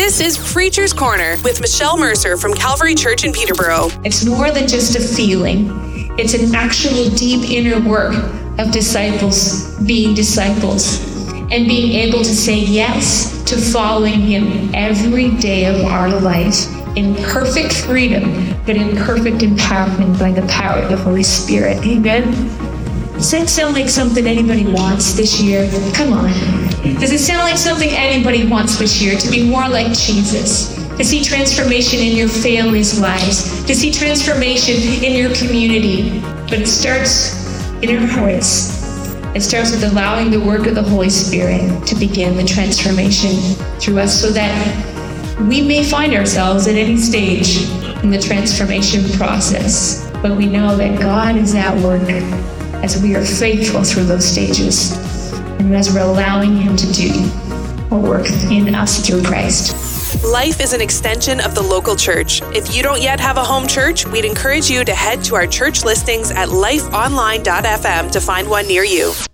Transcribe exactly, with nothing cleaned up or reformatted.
This is Preacher's Corner with Michelle Mercer from Calvary Church in Peterborough. It's more than just a feeling. It's an actual deep inner work of disciples being disciples and being able to say yes to following Him every day of our life in perfect freedom, but in perfect empowerment by the power of the Holy Spirit. Amen? Does that sound like something anybody wants this year? Come on. Does it sound like something anybody wants this year? To be more like Jesus? To see transformation in your family's lives? To see transformation in your community? But it starts in our hearts. It starts with allowing the work of the Holy Spirit to begin the transformation through us so that we may find ourselves at any stage in the transformation process. But we know that God is at work as we are faithful through those stages and as we're allowing Him to do a work in us through Christ. Life is an extension of the local church. If you don't yet have a home church, we'd encourage you to head to our church listings at life online dot f m to find one near you.